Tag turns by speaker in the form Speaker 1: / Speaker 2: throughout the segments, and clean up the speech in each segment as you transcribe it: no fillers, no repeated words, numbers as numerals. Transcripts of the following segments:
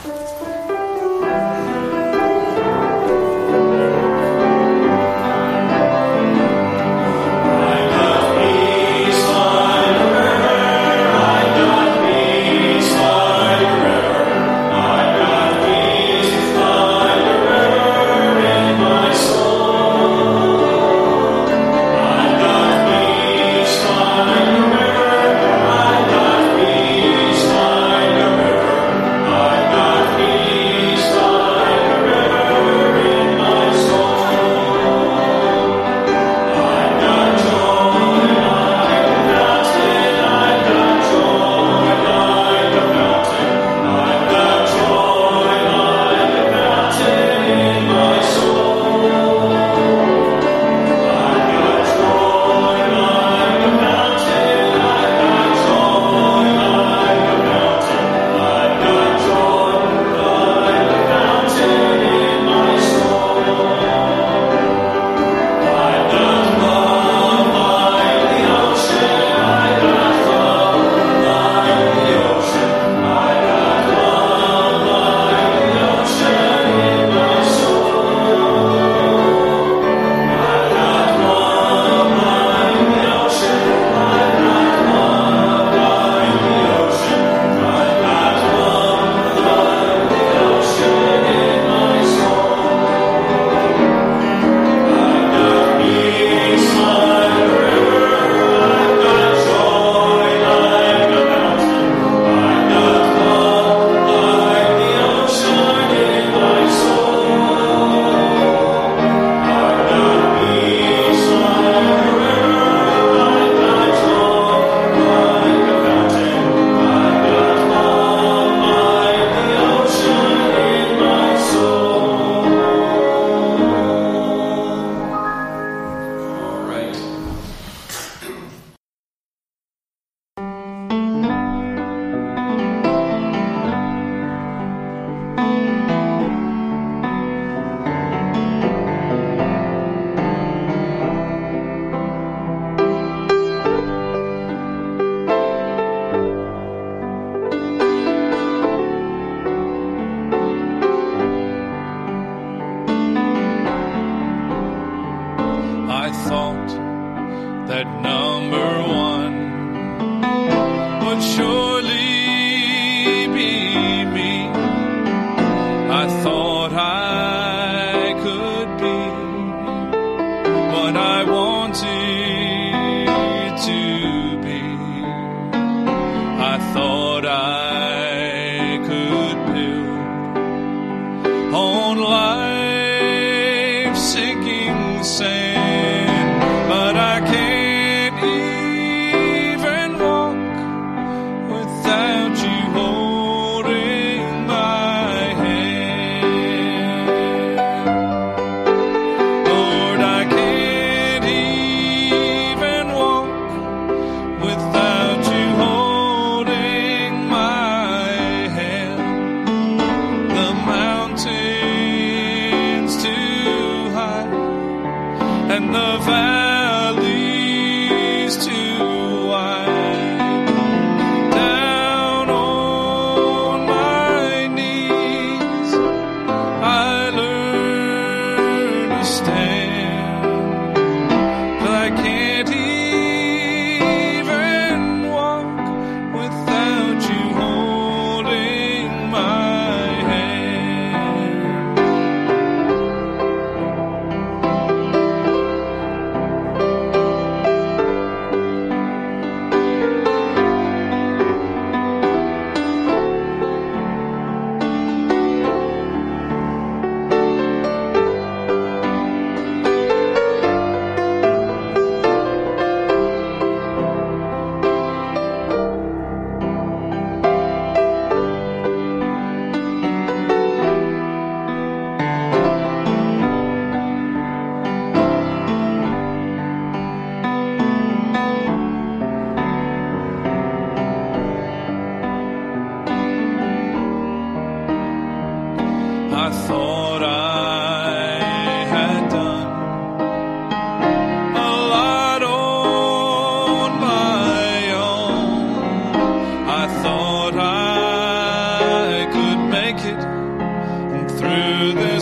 Speaker 1: thought I could make it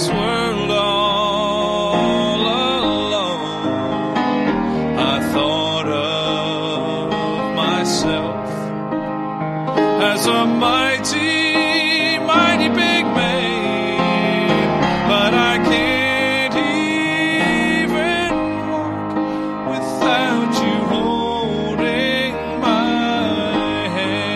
Speaker 1: this world all alone. I thought of myself as a mighty, mighty big man, but I can't even walk without you holding my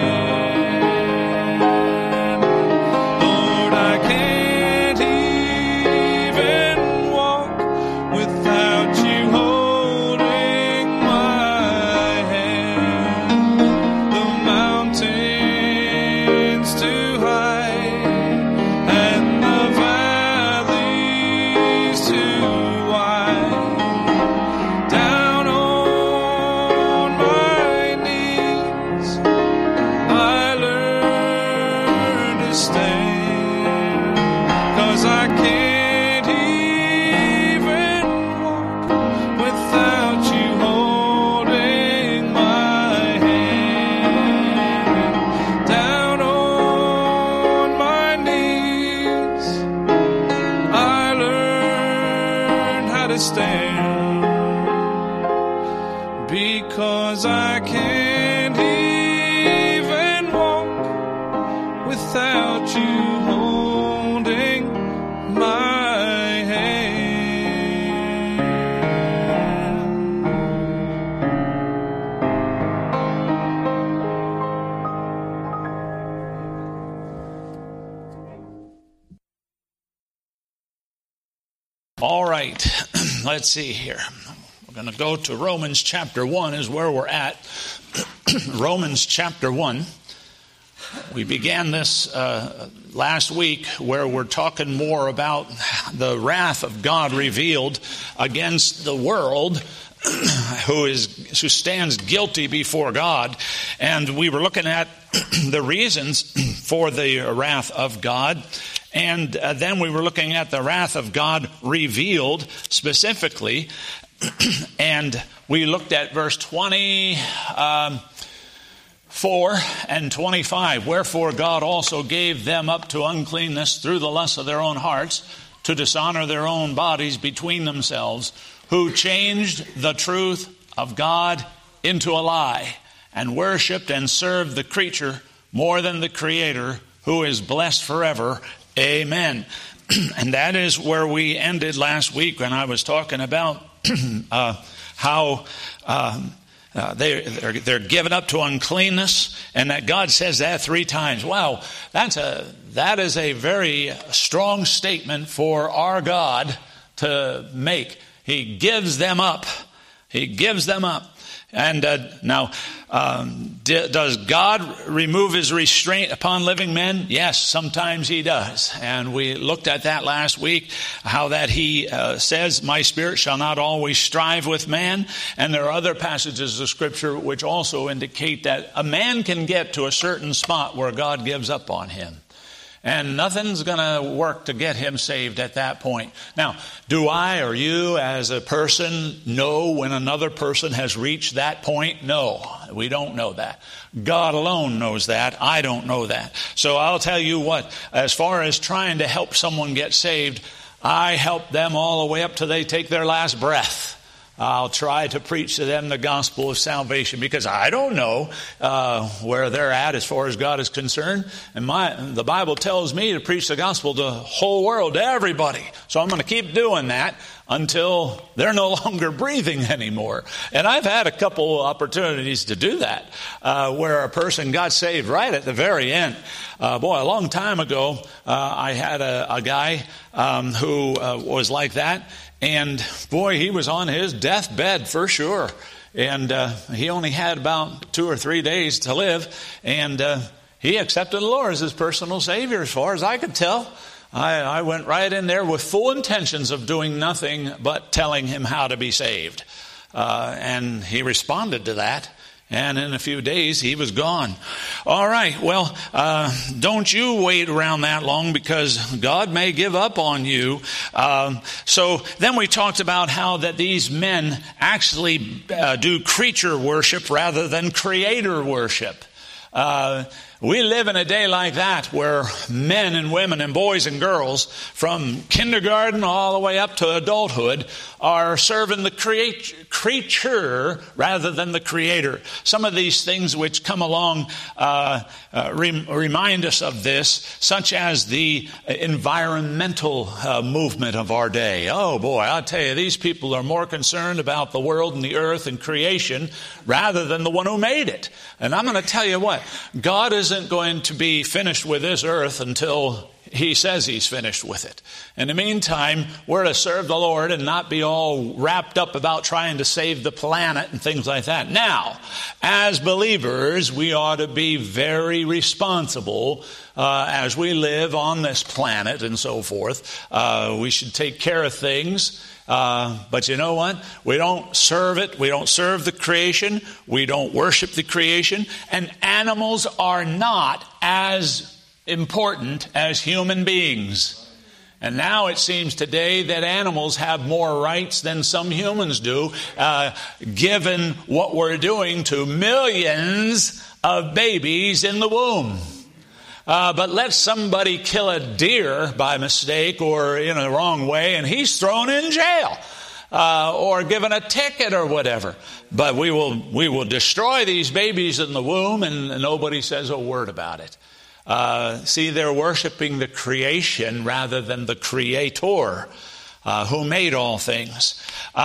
Speaker 1: hand. Lord, I can't even walk without you holding my hand. The mountain's too high and the valley's too wide. Down on my knees, I learn to stand, 'cause I can't even walk without you holding my hand. Down on my knees, I learn how to stand, because I can't even walk without you holding my hand.
Speaker 2: All right, let's see here. We're going to go to Romans chapter 1 is where we're at. Romans chapter 1. We began this last week where we're talking more about the wrath of God revealed against the world who stands guilty before God. And we were looking at the reasons for the wrath of God. And then we were looking at the wrath of God revealed specifically. And we looked at verse 24 and 25. Wherefore God also gave them up to uncleanness through the lust of their own hearts, to dishonor their own bodies between themselves, who changed the truth of God into a lie, and worshipped and served the creature more than the Creator, who is blessed forever. Amen. And that is where we ended last week when I was talking about how they're given up to uncleanness, and that God says that 3 times. Wow, that is a very strong statement for our God to make. He gives them up. He gives them up. And now, does God remove his restraint upon living men? Yes, sometimes he does. And we looked at that last week, how that he says, my spirit shall not always strive with man. And there are other passages of Scripture which also indicate that a man can get to a certain spot where God gives up on him. And nothing's going to work to get him saved at that point. Now, do I or you as a person know when another person has reached that point? No, we don't know that. God alone knows that. I don't know that. So I'll tell you what, as far as trying to help someone get saved, I help them all the way up till they take their last breath. I'll try to preach to them the gospel of salvation, because I don't know where they're at as far as God is concerned. And the Bible tells me to preach the gospel to the whole world, to everybody. So I'm going to keep doing that until they're no longer breathing anymore. And I've had a couple opportunities to do that, where a person got saved right at the very end. A long time ago, I had a guy who was like that. And boy, he was on his deathbed for sure. And he only had about 2 or 3 days to live. And he accepted the Lord as his personal Savior, as far as I could tell. I went right in there with full intentions of doing nothing but telling him how to be saved. And he responded to that. And in a few days, he was gone. All right, well, don't you wait around that long, because God may give up on you. So then we talked about how that these men actually do creature worship rather than creator worship. We live in a day like that where men and women and boys and girls from kindergarten all the way up to adulthood are serving the creature rather than the creator. Some of these things which come along remind us of this, such as the environmental movement of our day. Oh boy, I'll tell you, these people are more concerned about the world and the earth and creation rather than the one who made it. And I'm going to tell you what, God isn't going to be finished with this earth until He says He's finished with it. In the meantime, we're to serve the Lord and not be all wrapped up about trying to save the planet and things like that. Now, as believers, we ought to be very responsible as we live on this planet and so forth. We should take care of things. But you know what? We don't serve it. We don't serve the creation. We don't worship the creation. And animals are not as important as human beings. And now it seems today that animals have more rights than some humans do, given what we're doing to millions of babies in the womb. But let somebody kill a deer by mistake or in a wrong way, and he's thrown in jail or given a ticket or whatever. But we will destroy these babies in the womb, and nobody says a word about it. See, they're worshiping the creation rather than the Creator who made all things.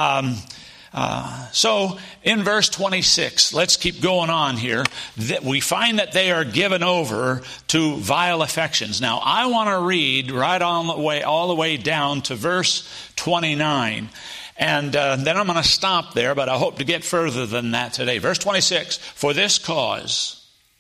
Speaker 2: So in verse 26, let's keep going on here. That we find that they are given over to vile affections. Now, I want to read right on the way, all the way down to verse 29. And then I'm going to stop there, but I hope to get further than that today. Verse 26, for this cause.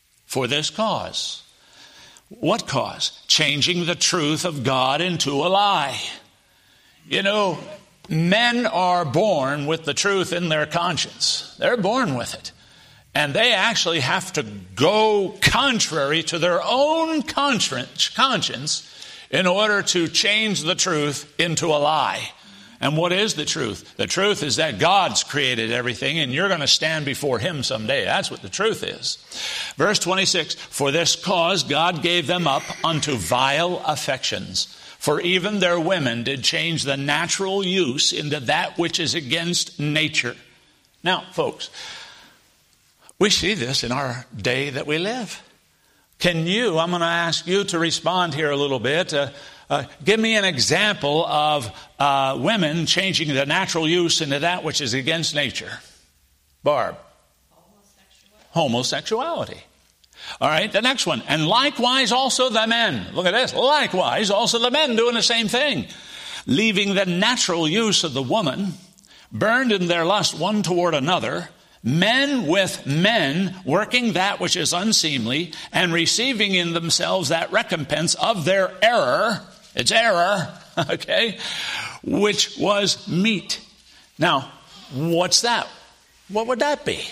Speaker 2: What cause? Changing the truth of God into a lie. You know, men are born with the truth in their conscience. They're born with it. And they actually have to go contrary to their own conscience in order to change the truth into a lie. And what is the truth? The truth is that God's created everything and you're going to stand before Him someday. That's what the truth is. Verse 26, for this cause God gave them up unto vile affections. For even their women did change the natural use into that which is against nature. Now, folks, we see this in our day that we live. I'm going to ask you to respond here a little bit. Give me an example of women changing the natural use into that which is against nature. Barb. Homosexuality. All right, the next one. And likewise also the men. Look at this. Likewise also the men doing the same thing. Leaving the natural use of the woman, burned in their lust one toward another, men with men working that which is unseemly, and receiving in themselves that recompense of their error. It's error, okay, which was meat. Now, what's that? What would that be?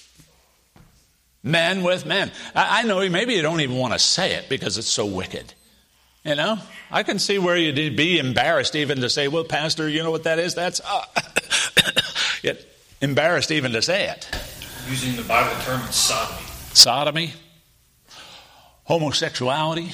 Speaker 2: Men with men. I know maybe you don't even want to say it because it's so wicked. You know, I can see where you'd be embarrassed even to say, well, Pastor, you know what that is? That's yet embarrassed even to say it.
Speaker 3: Using the Bible term, it's sodomy.
Speaker 2: Sodomy, homosexuality,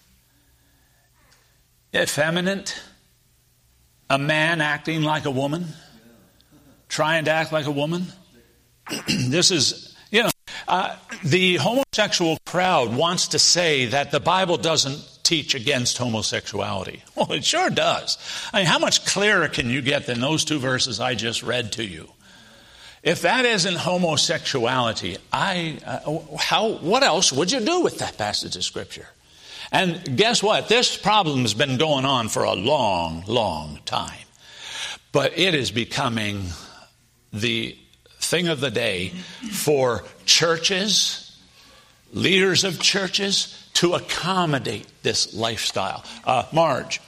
Speaker 2: effeminate, a man acting like a woman, trying to act like a woman. This is, the homosexual crowd wants to say that the Bible doesn't teach against homosexuality. Well, it sure does. I mean, how much clearer can you get than those two verses I just read to you? If that isn't homosexuality, what else would you do with that passage of Scripture? And guess what? This problem has been going on for a long, long time. But it is becoming the thing of the day for churches, leaders of churches, to accommodate this lifestyle. Marge.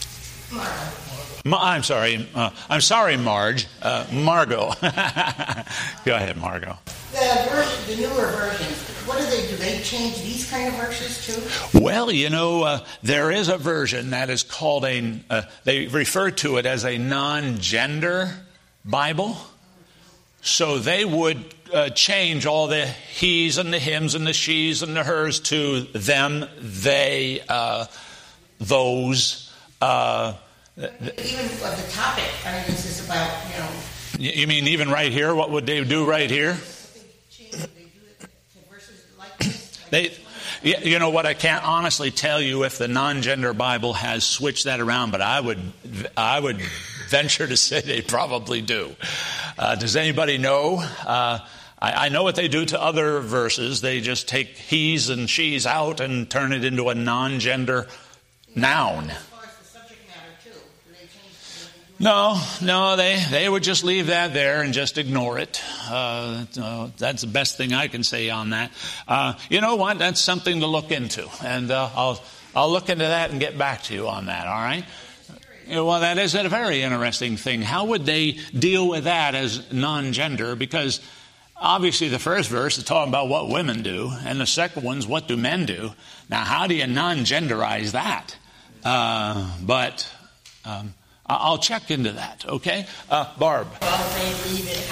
Speaker 2: I'm sorry, Marge. Margot. Go ahead, Margot.
Speaker 4: The newer versions, what do? They change these kind of verses too?
Speaker 2: Well, there is a version that is called they refer to it as a non-gender Bible. So they would change all the he's and the hims and the she's and the hers to them, they, those.
Speaker 4: Even the topic, I mean, this is about,
Speaker 2: You mean even right here? What would they do right here?
Speaker 4: They do it to verses like this.
Speaker 2: You know what? I can't honestly tell you if the non-gender Bible has switched that around, but I would venture to say they probably do. Does anybody know? I know what they do to other verses. They just take he's and she's out and turn it into a non-gender noun.
Speaker 4: As far as the subject matter too, do they change?
Speaker 2: No, they would just leave that there and just ignore it. That's the best thing I can say on that. You know what? That's something to look into, and I'll look into that and get back to you on that. All right. Well, that is a very interesting thing. How would they deal with that as non-gender? Because obviously the first verse is talking about what women do, and the second one's what do men do. Now, how do you non-genderize that? But I'll check into that, okay? Barb.
Speaker 4: Well, they leave it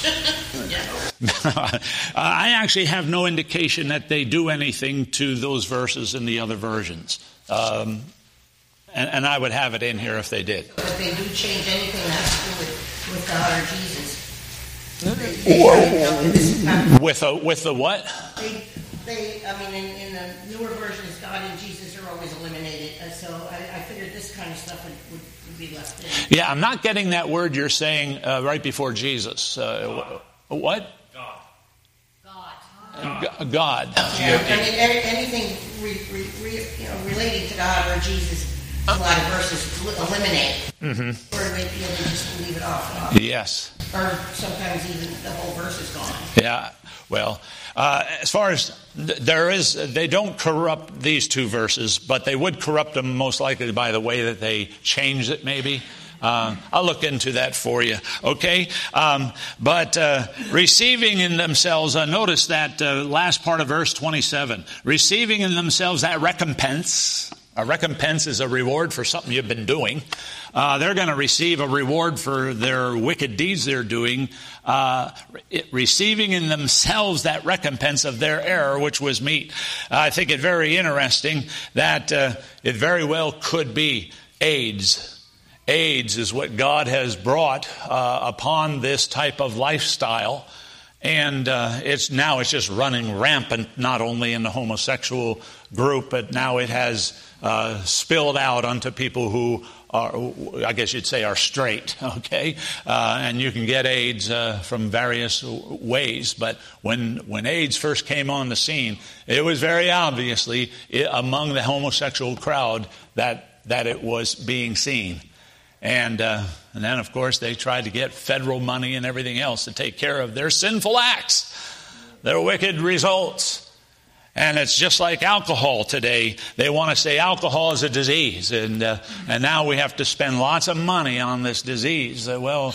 Speaker 4: out.
Speaker 2: I actually have no indication that they do anything to those verses in the other versions. And I would have it in here if they did.
Speaker 4: But they do change anything that has to do with God or Jesus.
Speaker 2: With the what?
Speaker 4: In the newer versions, God and Jesus are always eliminated. So I figured this kind of stuff would be left in.
Speaker 2: Yeah, I'm not getting that word you're saying right before Jesus. What? God.
Speaker 4: Yeah, anything relating to God or Jesus, a lot of verses eliminate.
Speaker 2: Mm-hmm.
Speaker 4: Or they just leave it off.
Speaker 2: Yes.
Speaker 4: Or sometimes even the whole verse is gone.
Speaker 2: Yeah. Well, as far as they don't corrupt these two verses, but they would corrupt them most likely by the way that they change it maybe. I'll look into that for you, okay? But receiving in themselves, notice that last part of verse 27. Receiving in themselves that recompense. A recompense is a reward for something you've been doing. They're going to receive a reward for their wicked deeds they're doing. Receiving in themselves that recompense of their error, which was meat. I think it very interesting that it very well could be AIDS. AIDS is what God has brought upon this type of lifestyle. And it's just running rampant, not only in the homosexual group, but now it has spilled out onto people who are, I guess you'd say, are straight, okay? And you can get AIDS from various ways. But when AIDS first came on the scene, it was very obviously among the homosexual crowd that it was being seen. And then, of course, they tried to get federal money and everything else to take care of their sinful acts, their wicked results. And it's just like alcohol today. They want to say alcohol is a disease. And now we have to spend lots of money on this disease. Well,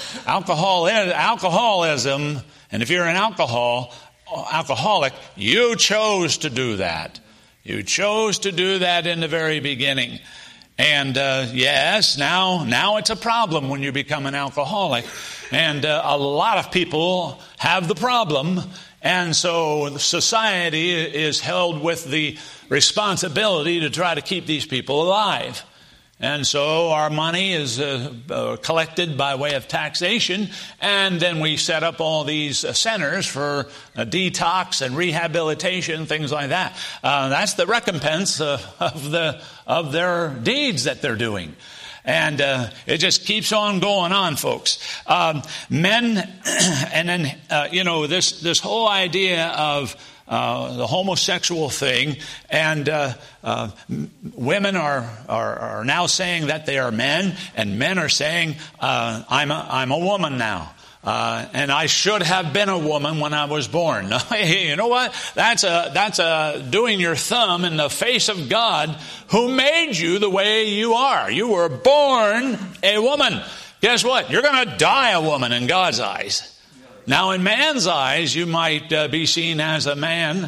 Speaker 2: alcoholism, and if you're an alcoholic, you chose to do that. You chose to do that in the very beginning. And yes, now it's a problem when you become an alcoholic. And a lot of people have the problem. And so society is held with the responsibility to try to keep these people alive. And so our money is collected by way of taxation, and then we set up all these centers for detox and rehabilitation, things like that. That's the recompense of their deeds that they're doing. And it just keeps on going on, folks. Men, and then, this whole idea of the homosexual thing, and women are now saying that they are men, and men are saying, I'm a woman now. And I should have been a woman when I was born. You know what? That's doing your thumb in the face of God, who made you the way you are. You were born a woman. Guess what? You're going to die a woman in God's eyes. Now, in man's eyes, you might be seen as a man,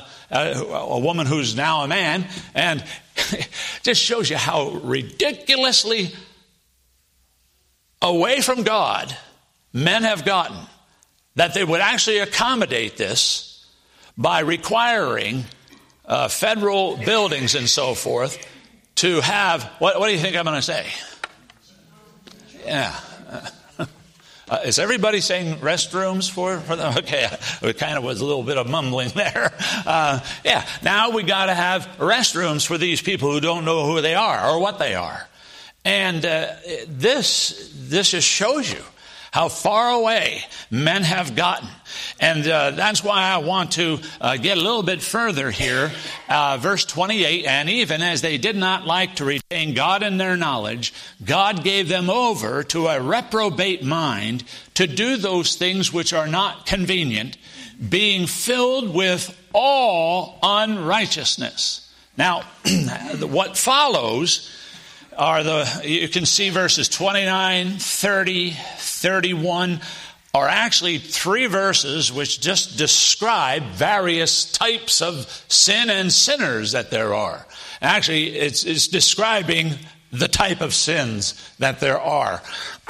Speaker 2: a woman who's now a man, and it just shows you how ridiculously away from God men have gotten. that they would actually accommodate this by requiring federal buildings and so forth to have, what do you think I'm going to say? Yeah. Is everybody saying restrooms for them? Okay, it kind of was a little bit of mumbling there. Yeah, now we got to have restrooms for these people who don't know who they are or what they are. And this just shows you how far away men have gotten. And that's why I want to get a little bit further here. Verse 28, and even as they did not like to retain God in their knowledge, God gave them over to a reprobate mind to do those things which are not convenient, being filled with all unrighteousness. Now, what follows are you can see verses 29, 30, 31 are actually three verses which just describe various types of sin and sinners that there are. Actually, it's describing the type of sins that there are.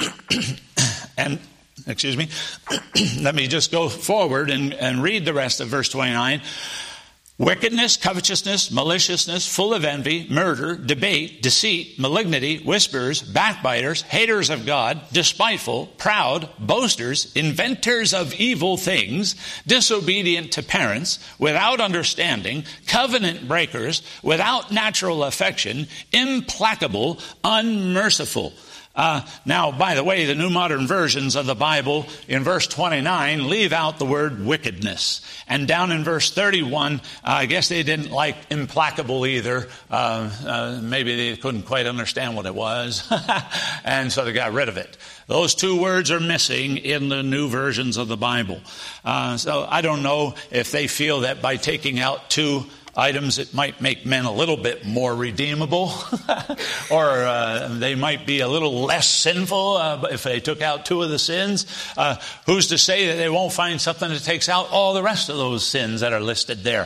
Speaker 2: And, excuse me, let me just go forward and read the rest of verse 29. Wickedness, covetousness, maliciousness, full of envy, murder, debate, deceit, malignity, whisperers, backbiters, haters of God, despiteful, proud, boasters, inventors of evil things, disobedient to parents, without understanding, covenant breakers, without natural affection, implacable, unmerciful. Now, by the way, the New Modern Versions of the Bible in verse 29 leave out the word wickedness. And down in verse 31, I guess they didn't like implacable either. Maybe they couldn't quite understand what it was. And so they got rid of it. Those two words are missing in the new versions of the Bible. So I don't know if they feel that by taking out two items, it might make men a little bit more redeemable, or they might be a little less sinful if they took out two of the sins. Who's to say that they won't find something that takes out all the rest of those sins that are listed there?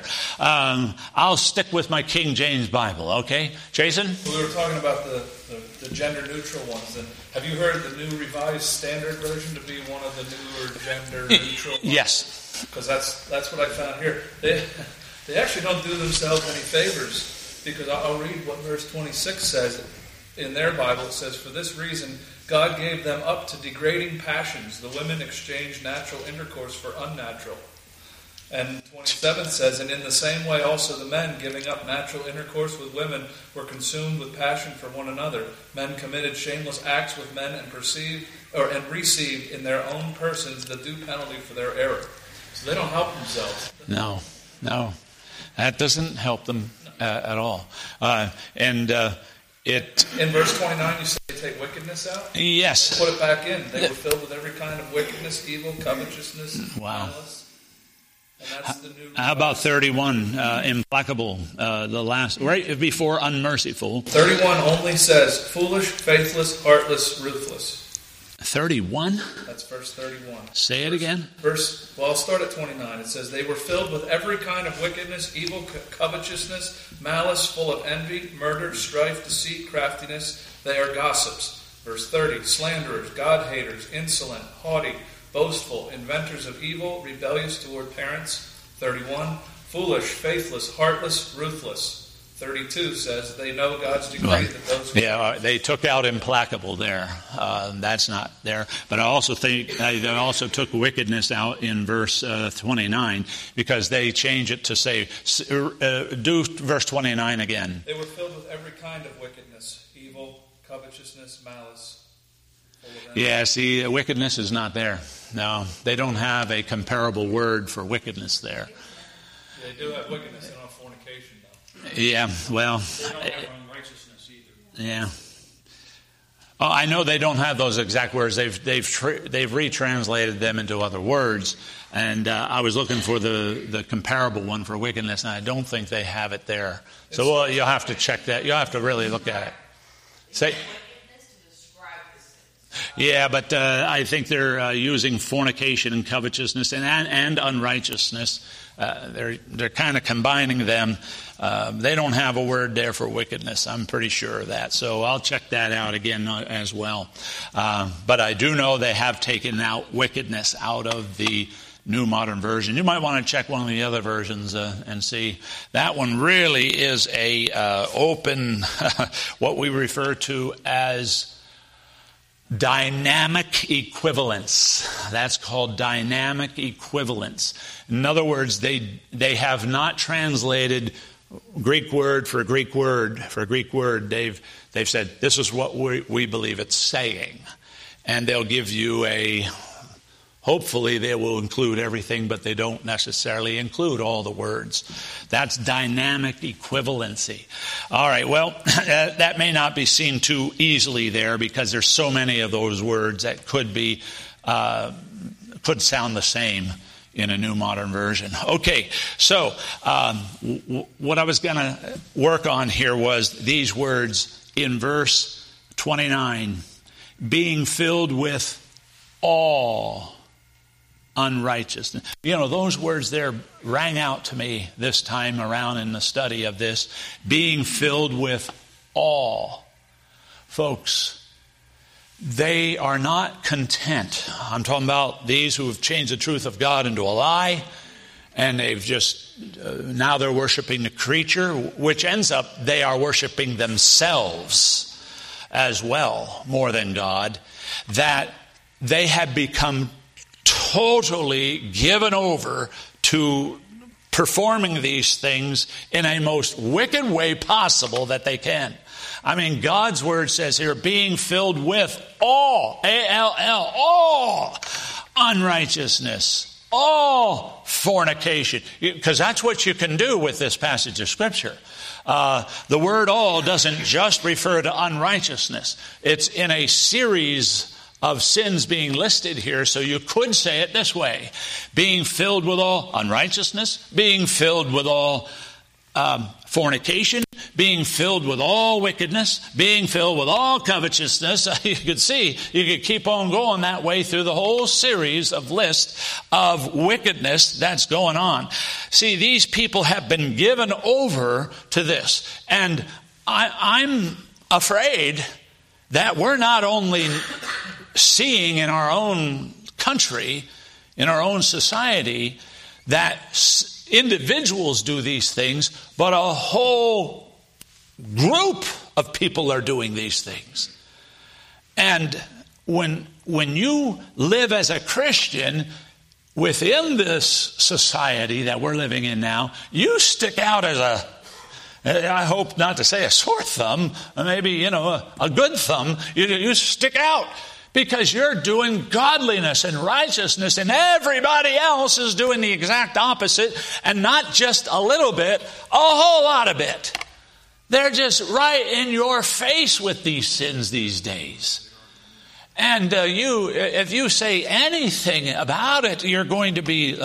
Speaker 2: I'll stick with my King James Bible, okay? Jason?
Speaker 3: We were talking about the gender-neutral ones. And have you heard the New Revised Standard Version to be one of the newer gender-neutral ones?
Speaker 2: Yes.
Speaker 3: Because that's what I found here. They actually don't do themselves any favors, because I'll read what verse 26 says. In their Bible it says, "For this reason God gave them up to degrading passions. The women exchanged natural intercourse for unnatural." And 27 says, "And in the same way also the men, giving up natural intercourse with women, were consumed with passion for one another. Men committed shameless acts with men and received in their own persons the due penalty for their error." So they don't help themselves.
Speaker 2: No. That doesn't help them at all. In
Speaker 3: verse 29, you say they take wickedness out?
Speaker 2: Yes.
Speaker 3: Put it back in. They were filled with every kind of wickedness, evil, covetousness,
Speaker 2: wow.
Speaker 3: malice. And that's the new.
Speaker 2: How about 31? Implacable. The last, right before unmerciful.
Speaker 3: 31 only says foolish, faithless, heartless, ruthless.
Speaker 2: 31?
Speaker 3: That's verse 31.
Speaker 2: Say it again.
Speaker 3: I'll start at 29. It says, "They were filled with every kind of wickedness, evil, covetousness, malice, full of envy, murder, strife, deceit, craftiness. They are gossips." Verse 30, "Slanderers, God-haters, insolent, haughty, boastful, inventors of evil, rebellious toward parents." 31, "Foolish, faithless, heartless, ruthless." 32 says they know God's decree that those who...
Speaker 2: Yeah, they took out implacable there. That's not there. But I also think they also took wickedness out in verse 29 because they change it to say, do verse 29 again.
Speaker 3: They were filled with every kind of wickedness, evil, covetousness, malice.
Speaker 2: Yeah, see, wickedness is not there. No, they don't have a comparable word for wickedness there.
Speaker 3: They do have wickedness, they don't have fornication, though.
Speaker 2: Yeah, well...
Speaker 3: They don't have unrighteousness either.
Speaker 2: Yeah. Oh, I know they don't have those exact words. They've retranslated them into other words. And I was looking for the comparable one for wickedness, and I don't think they have it there. So you'll have to check that. You'll have to really look at it. Say... Yeah, but I think they're using fornication and covetousness and unrighteousness. They're kind of combining them. They don't have a word there for wickedness. I'm pretty sure of that. So I'll check that out again as well. But I do know they have taken out wickedness out of the New Modern Version. You might want to check one of the other versions and see. That one really is a open, what we refer to as dynamic equivalence. That's called dynamic equivalence. In other words, they have not translated Greek word for Greek word for Greek word. They've said, this is what we believe it's saying. And they'll give you hopefully they will include everything, but they don't necessarily include all the words. That's dynamic equivalency. All right, well, that may not be seen too easily there because there's so many of those words that could sound the same in a New Modern Version. Okay, so what I was going to work on here was these words in verse 29, being filled with all unrighteousness. You know, those words there rang out to me this time around in the study of this. Being filled with all. Folks, they are not content. I'm talking about these who have changed the truth of God into a lie, and they've just, now they're worshiping the creature, which ends up they are worshiping themselves as well, more than God, that they have become totally given over to performing these things in a most wicked way possible that they can. I mean, God's word says here, being filled with all, A-L-L, all unrighteousness, all fornication. Because that's what you can do with this passage of Scripture. The word all doesn't just refer to unrighteousness. It's in a series of sins being listed here, so you could say it this way. Being filled with all unrighteousness, being filled with all fornication, being filled with all wickedness, being filled with all covetousness. You could see, you could keep on going that way through the whole series of list of wickedness that's going on. See, these people have been given over to this. And I'm afraid that we're not only seeing in our own country, in our own society, that individuals do these things, but a whole group of people are doing these things. And when you live as a Christian within this society that we're living in now, you stick out as I hope not to say a sore thumb, maybe, a good thumb. You stick out because you're doing godliness and righteousness, and everybody else is doing the exact opposite, and not just a little bit, a whole lot of it. They're just right in your face with these sins these days. And if you say anything about it, you're going to be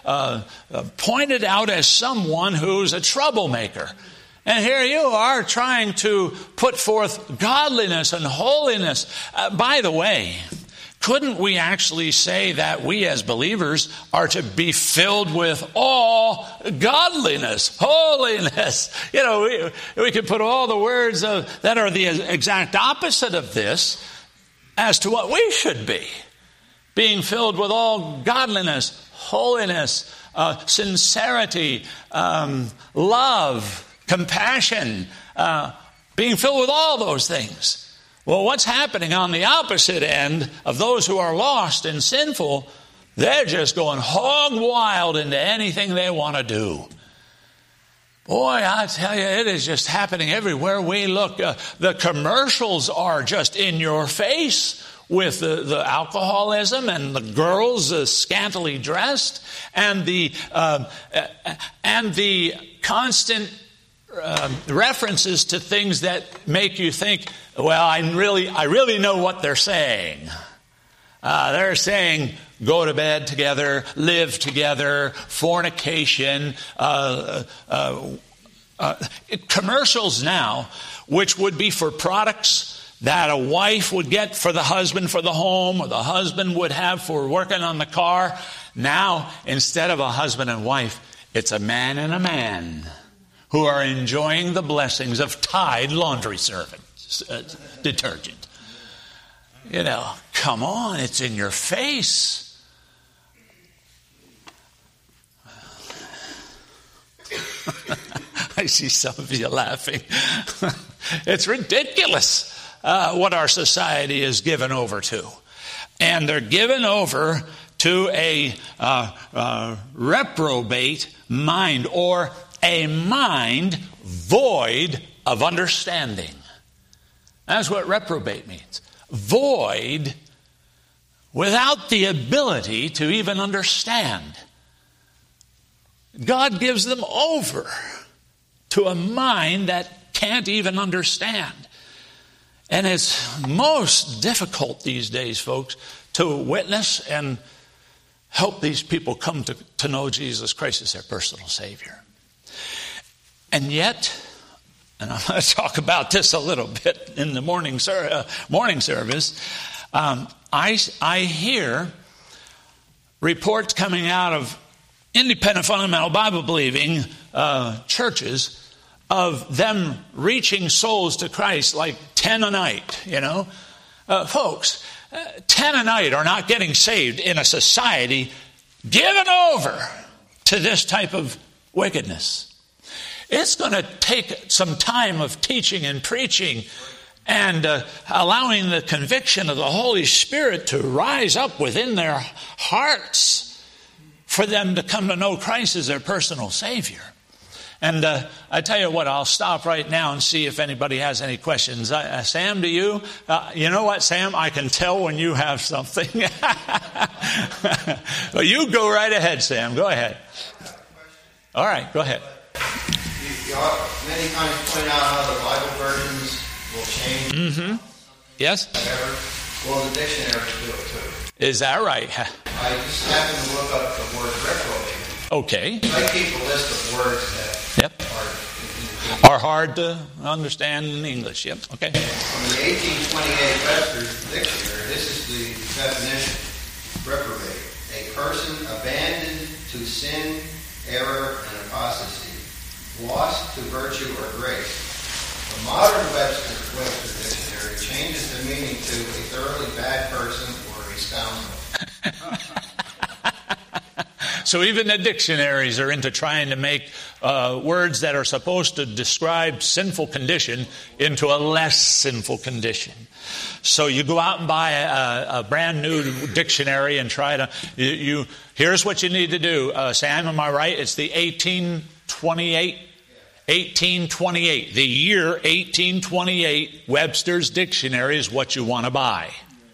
Speaker 2: pointed out as someone who's a troublemaker. And here you are trying to put forth godliness and holiness. By the way, couldn't we actually say that we as believers are to be filled with all godliness, holiness? We could put all the words that are the exact opposite of this as to what we should be. Being filled with all godliness, holiness, sincerity, love, compassion, being filled with all those things. Well, what's happening on the opposite end of those who are lost and sinful? They're just going hog wild into anything they want to do. Boy, I tell you, it is just happening everywhere we look. The commercials are just in your face with the alcoholism and the girls scantily dressed and the constant references to things that make you think, well, I really know what they're saying. They're saying go to bed together, live together, fornication, commercials now, which would be for products that a wife would get for the husband for the home, or the husband would have for working on the car. Now, instead of a husband and wife, it's a man and a man who are enjoying the blessings of Tide laundry detergent. You know, come on, it's in your face. I see some of you laughing. It's ridiculous what our society is given over to. And they're given over to a reprobate mind, or a mind void of understanding. That's what reprobate means. Void, without the ability to even understand. God gives them over to a mind that can't even understand. And it's most difficult these days, folks, to witness and help these people come to know Jesus Christ as their personal Savior. And yet, and I'm going to talk about this a little bit in the morning service, I hear reports coming out of independent fundamental Bible-believing churches of them reaching souls to Christ like 10 a night, you know. Folks, 10 a night are not getting saved in a society given over to this type of wickedness. It's going to take some time of teaching and preaching and allowing the conviction of the Holy Spirit to rise up within their hearts for them to come to know Christ as their personal Savior. And I tell you what, I'll stop right now and see if anybody has any questions. Sam, do you? You know what, Sam? I can tell when you have something. Well, you go right ahead, Sam. Go ahead. All right, go ahead.
Speaker 5: You many times point out how the Bible versions will change.
Speaker 2: Mm-hmm. Yes?
Speaker 5: Well, the dictionaries do it too.
Speaker 2: Is that right?
Speaker 5: I just happened to look up the word reprobate.
Speaker 2: Okay.
Speaker 5: I keep a list of words that
Speaker 2: are hard to understand in English. Yep. Okay.
Speaker 5: From the 1828 Webster's Dictionary, this is the definition. Reprobate. A person abandoned to sin, error, and apostasy. Lost to virtue or grace. The modern Webster Dictionary changes the meaning to a thoroughly bad person or a scoundrel.
Speaker 2: So even the dictionaries are into trying to make words that are supposed to describe sinful condition into a less sinful condition. So you go out and buy a brand new dictionary and try to, here's what you need to do. Sam, am I right? It's the 1828. 1828. The year 1828 Webster's Dictionary is what you want to buy.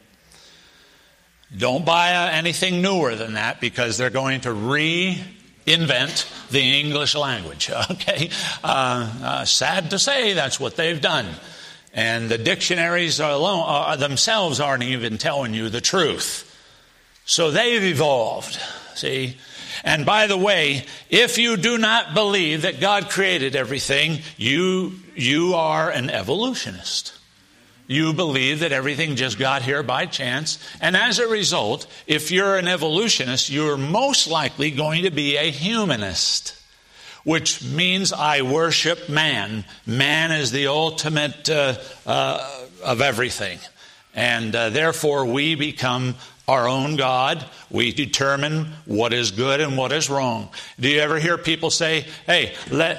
Speaker 2: Don't buy anything newer than that, because they're going to reinvent the English language. Okay? Sad to say, that's what they've done. And the dictionaries themselves aren't even telling you the truth. So they've evolved. See? And by the way, if you do not believe that God created everything, you are an evolutionist. You believe that everything just got here by chance. And as a result, if you're an evolutionist, you're most likely going to be a humanist, which means I worship man. Man is the ultimate of everything. And therefore, we become our own God. We determine what is good and what is wrong. Do you ever hear people say, hey,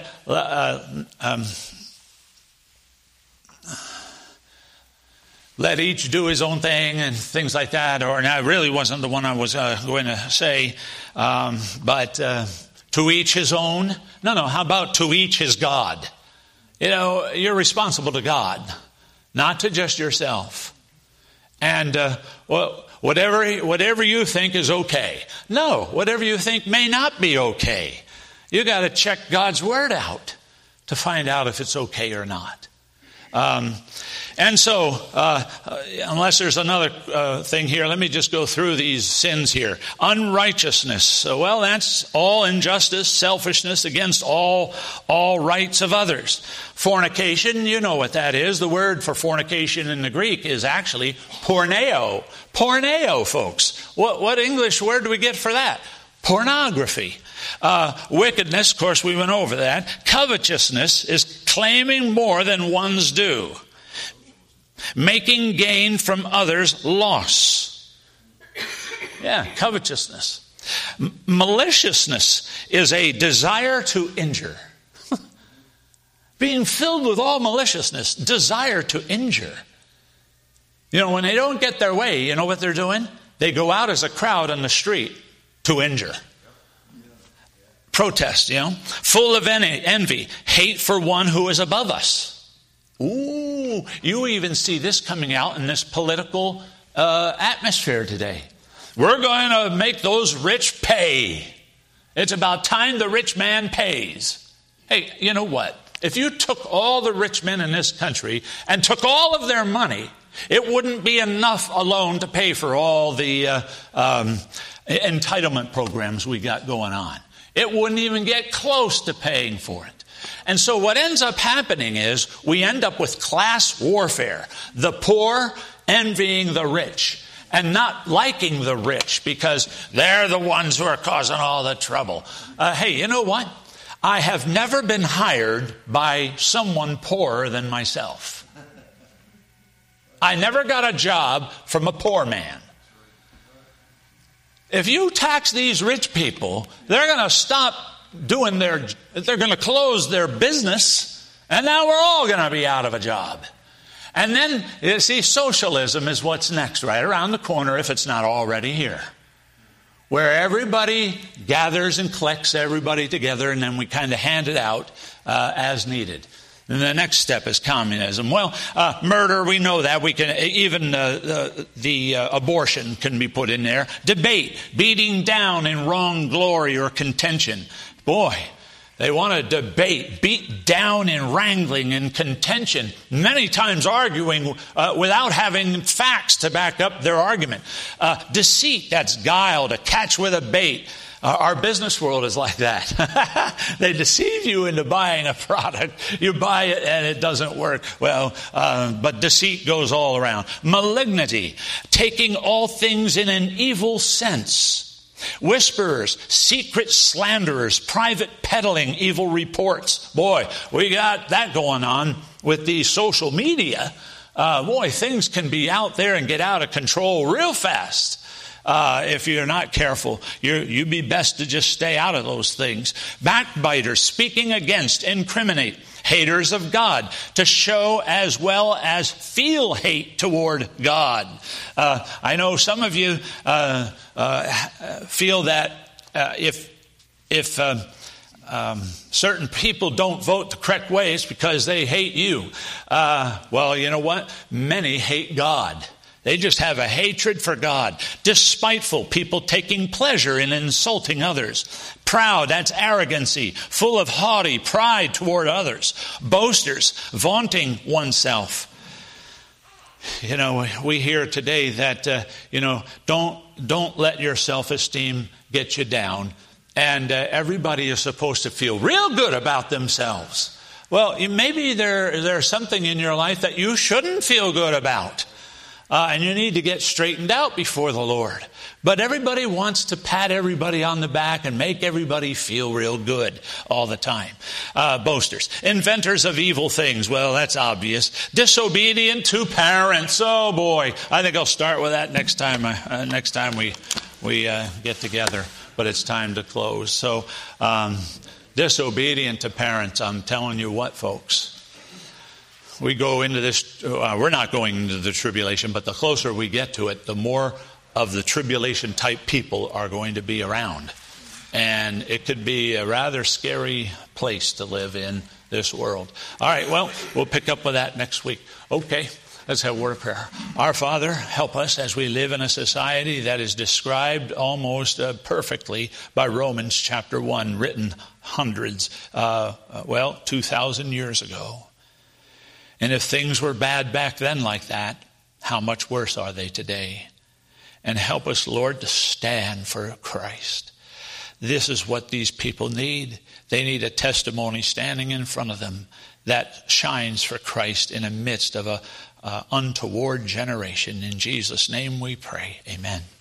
Speaker 2: let each do his own thing and things like that? Or, and that really wasn't the one I was going to say, but to each his own? No, how about to each his God? You know, you're responsible to God, not to just yourself. And whatever you think is okay. No, whatever you think may not be okay. You got to check God's word out to find out if it's okay or not. And so, unless there's another thing here, let me just go through these sins here. Unrighteousness. Well, that's all injustice, selfishness against all rights of others. Fornication, you know what that is. The word for fornication in the Greek is actually porneo. Porneo, folks. What English word do we get for that? Pornography. Wickedness, of course, we went over that. Covetousness is claiming more than one's due. Making gain from others' loss. Yeah, covetousness. Maliciousness is a desire to injure. Being filled with all maliciousness, desire to injure. You know, when they don't get their way, you know what they're doing? They go out as a crowd on the street to injure. Protest, you know. Full of envy, hate for one who is above us. Ooh, you even see this coming out in this political atmosphere today. We're going to make those rich pay. It's about time the rich man pays. Hey, you know what? If you took all the rich men in this country and took all of their money, it wouldn't be enough alone to pay for all the entitlement programs we got going on. It wouldn't even get close to paying for it. And so what ends up happening is we end up with class warfare. The poor envying the rich and not liking the rich because they're the ones who are causing all the trouble. Hey, you know what? I have never been hired by someone poorer than myself. I never got a job from a poor man. If you tax these rich people, they're going to stop doing they're going to close their business, and now we're all going to be out of a job. And then, you see, socialism is what's next, right around the corner if it's not already here. Where everybody gathers and collects everybody together, and then we kind of hand it out as needed. And the next step is communism. Well, murder, we know that. We can even the abortion can be put in there. Debate, beating down in wrong glory or contention. Boy, they want to debate, beat down in wrangling and contention, many times arguing without having facts to back up their argument. Deceit, that's guile, to catch with a bait. Our business world is like that. They deceive you into buying a product. You buy it and it doesn't work. Well, but deceit goes all around. Malignity, taking all things in an evil sense. Whisperers, secret slanderers, private peddling, evil reports. Boy, we got that going on with the social media. Boy, things can be out there and get out of control real fast. If you're not careful, you'd be best to just stay out of those things. Backbiters, speaking against, incriminate. Haters of God, to show as well as feel hate toward God. I know some of you feel that if certain people don't vote the correct way, it's because they hate you. Well, you know what? Many hate God. They just have a hatred for God. Despiteful, people taking pleasure in insulting others. Proud, that's arrogancy. Full of haughty pride toward others. Boasters, vaunting oneself. You know, we hear today that, don't let your self-esteem get you down. And everybody is supposed to feel real good about themselves. Well, maybe there's something in your life that you shouldn't feel good about. And you need to get straightened out before the Lord. But everybody wants to pat everybody on the back and make everybody feel real good all the time. Boasters. Inventors of evil things. Well, that's obvious. Disobedient to parents. Oh, boy. I think I'll start with that next time we get together. But it's time to close. So, disobedient to parents. I'm telling you what, folks. We go into this, we're not going into the tribulation, but the closer we get to it, the more of the tribulation type people are going to be around. And it could be a rather scary place to live in this world. All right, well, we'll pick up with that next week. Okay, let's have a word of prayer. Our Father, help us as we live in a society that is described almost perfectly by Romans chapter 1, written 2,000 years ago. And if things were bad back then like that, how much worse are they today? And help us, Lord, to stand for Christ. This is what these people need. They need a testimony standing in front of them that shines for Christ in the midst of a untoward generation. In Jesus' name we pray. Amen.